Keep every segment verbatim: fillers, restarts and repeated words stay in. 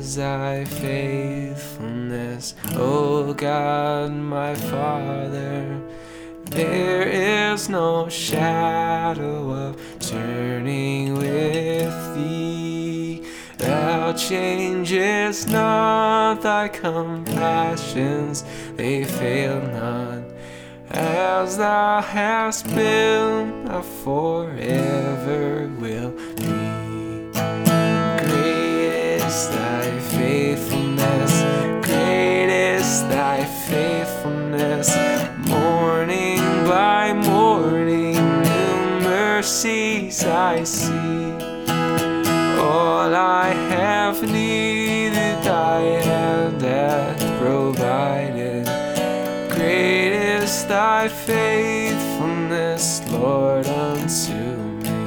is thy faithfulness, O God my Father. There is no shadow of turning with thee. Thou changest not, thy compassions, they fail not. As thou hast been, thou forever will be. Great is thy faithfulness, great is thy faithfulness. Morning by morning, new mercies I see. All I have needed, thy hand hath provided. Great is thy faithfulness, Lord, unto me.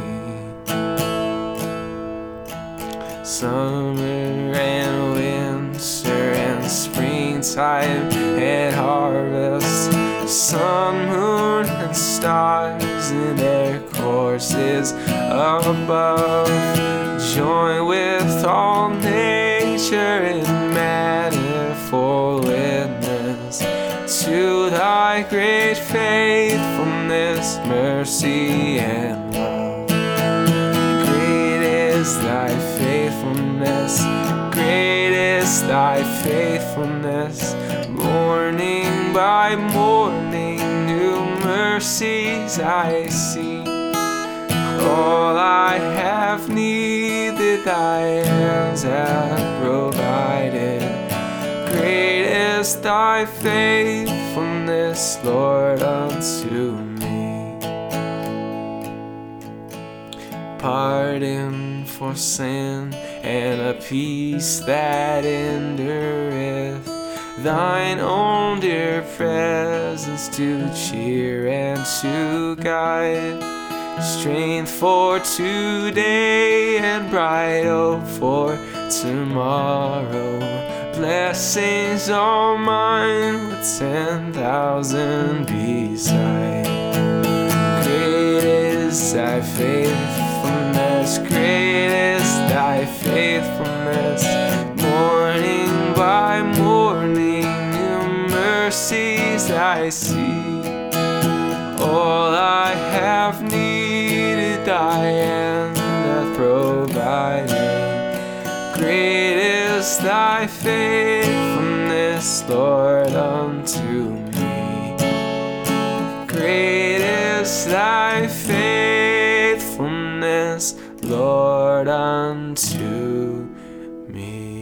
Summer and winter and springtime and harvest, sun, moon, and stars in their courses above, join with all nature in manifold witness to thy great faithfulness, mercy, and love. Great is thy faithfulness, great is thy faithfulness. Morning by morning, new mercies I see. All I have needed, thy hands have provided. Great is thy faithfulness, Lord, unto me. Pardon for sin and a peace that endureth, thine own dear presence to cheer and to guide. Strength for today and bright hope for tomorrow. Blessings all mine with ten thousand beside. Great is thy faithfulness, great is thy faithfulness. Morning by morning, new mercies I see. All I have needed, thy hand hath provided. Great is thy faithfulness, Lord, unto me. Great is thy faithfulness, Lord, unto me.